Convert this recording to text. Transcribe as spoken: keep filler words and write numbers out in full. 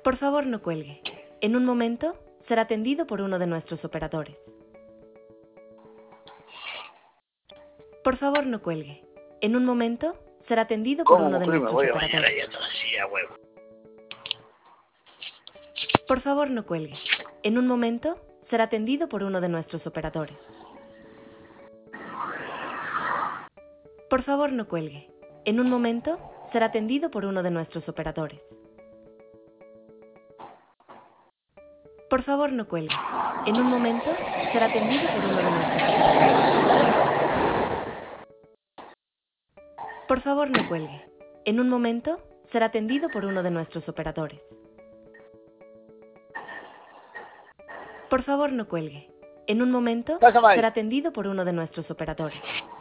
Por favor, no cuelgue. En un momento será atendido por uno de nuestros operadores. Por favor, no cuelgue. En un momento será atendido por uno de nuestros operadores. Por favor, no cuelgue. En un momento será atendido por uno de nuestros operadores. Por favor, no cuelgue. En un momento será atendido por uno de nuestros operadores. Por favor, no cuelgue. En un momento será atendido por uno de nuestros operadores. Por favor, no cuelgue. En un momento será atendido por uno de nuestros operadores. Por favor, no cuelgue. En un momento será atendido por uno de nuestros operadores.